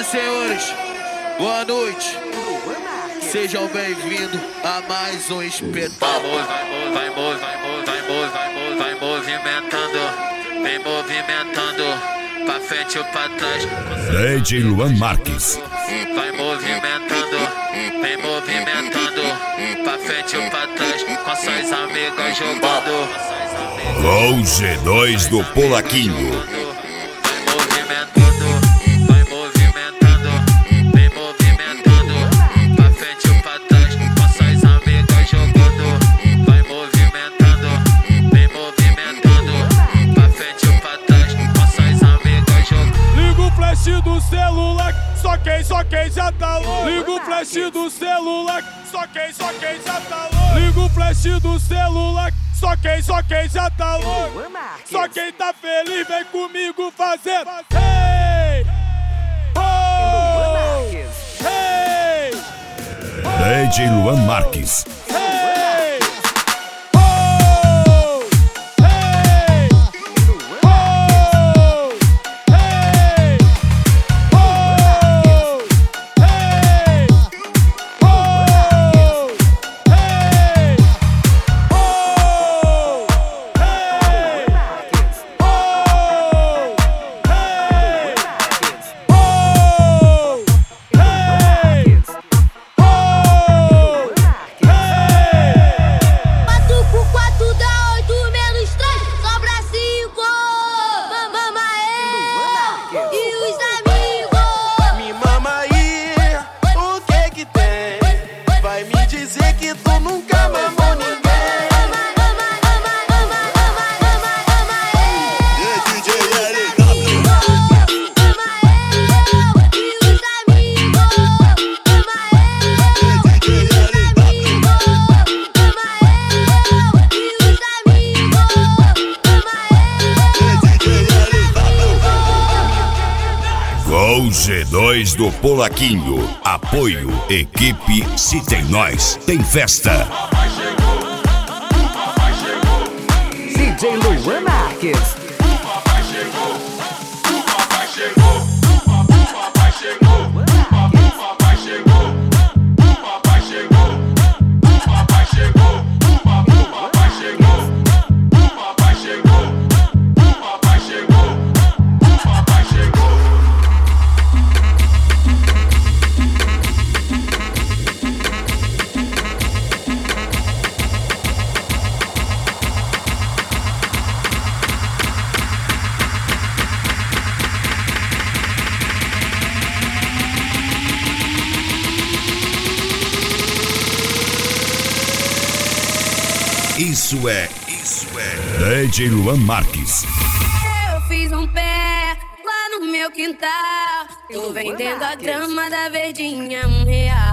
e senhores, boa noite. Sejam bem-vindos a mais um espetáculo. Vai movimentando, vem movimentando, pra frente ou pra trás. DJ Luan Marques. Vai movimentando, vem movimentando, pra frente ou pra trás, com suas amigas jogando. Com o G2 do Polaquinho. Vai movimentando, vem movimentando, pra frente ou pra trás, com suas amigas jogando. Vai movimentando, vem movimentando, pra frente ou pra trás, com suas amigas jogando. Liga o flash do celular, só quem já tá louco. Liga o flash do celular, só quem já tá louco. Liga o flash do celular, só quem já tá louco. Só quem tá feliz vem comigo fazer. Hey! Oh! Hey! DJ Luan Marques. Hey! Oh! Hey! Oh! Hey! Oh! Hey! Oh! Hey! Dizer que tu nunca mamou ninguém. DJ LW. Com o G2 do Polaquinho. Apoio, equipe Se Tem Nós, tem festa. DJ Luan Marques. Isso é DJ Luan Marques. Eu fiz um pé lá no meu quintal, tô vendendo a grama da verdinha R$1.